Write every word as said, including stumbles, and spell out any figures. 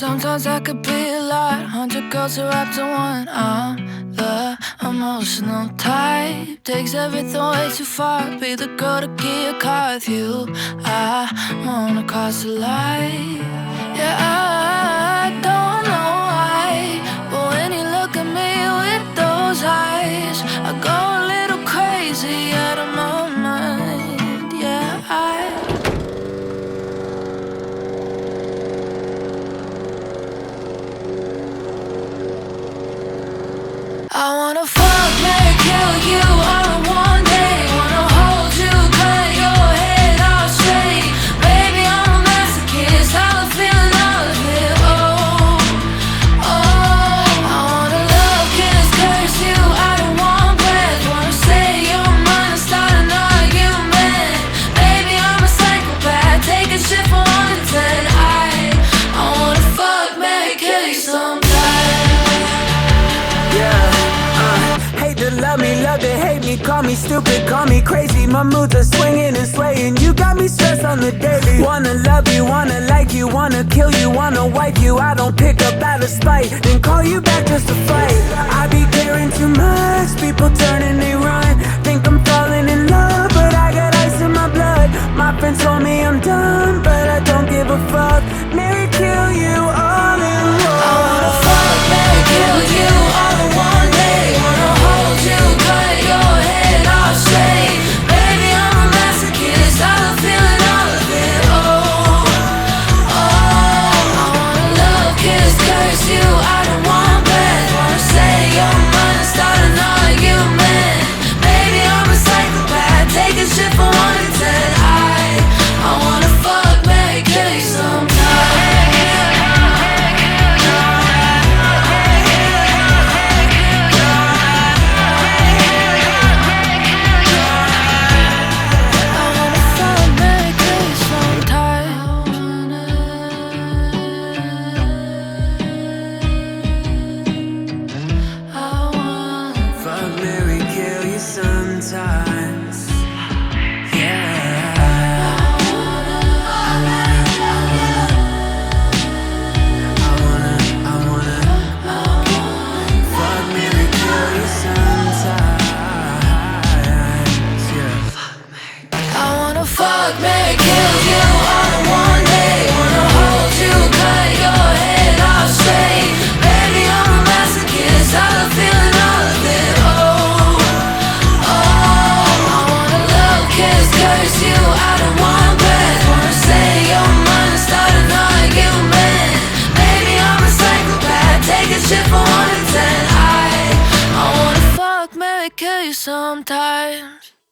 Sometimes I could be a lot, hundred girls are wrapped in one. I'm the emotional type, takes everything way too far. Be the girl to get a car with you. I wanna cross the line. Yeah, I don't know why, but when you look at me with those eyes, I go a little crazy out of my mind. Yeah, I I wanna fuck, marry, kill you all in one day. Wanna hold you, cut your head off straight. Baby, I'm a masochist, how I'm feeling all of it. Oh, oh. I wanna love, kiss, curse you out in one breath. Wanna say you're mine and start an argument. Baby, I'm a psychopath, taking shit for one to ten. I, I wanna fuck, marry, kill you sometime. Love me, love to hate me, call me stupid, call me crazy. My moods are swinging and swaying, you got me stressed on the daily. Wanna love you, wanna like you, wanna kill you, wanna wipe you. I don't pick up out of spite, then call you back just to fight. I be caring too much, people turning, they run. Think I'm falling in love, but I got ice in my blood. My friends told me I'm done, but I don't give a fuck. Marry, kill you all in one. I wanna fuck, marry, kill you all in one day. Wanna hold you, cut your head off straight. Baby, I'm a masochist, I love feeling all of it. Oh, oh. I wanna love, kiss, curse you out in one breath. Wanna say you're mine and start an argument. Baby, I'm a psychopath, taking shit for one to ten. I, I wanna fuck, marry, kill you sometime. Sometimes, yeah. I wanna, I wanna, I wanna fuck, marry, kill you sometimes, yeah. I wanna fuck, marry, kill you all in one day. Wanna hold you, cut your head off straight. Baby, I'm a masochist, I love feeling all of it. Oh, oh. I wanna love, kiss, curse you out in one breath. Wanna say you're mine and start an argument. Baby, I'm a psychopath, taking shit for one to ten. I, I wanna fuck, marry, kill you sometimes.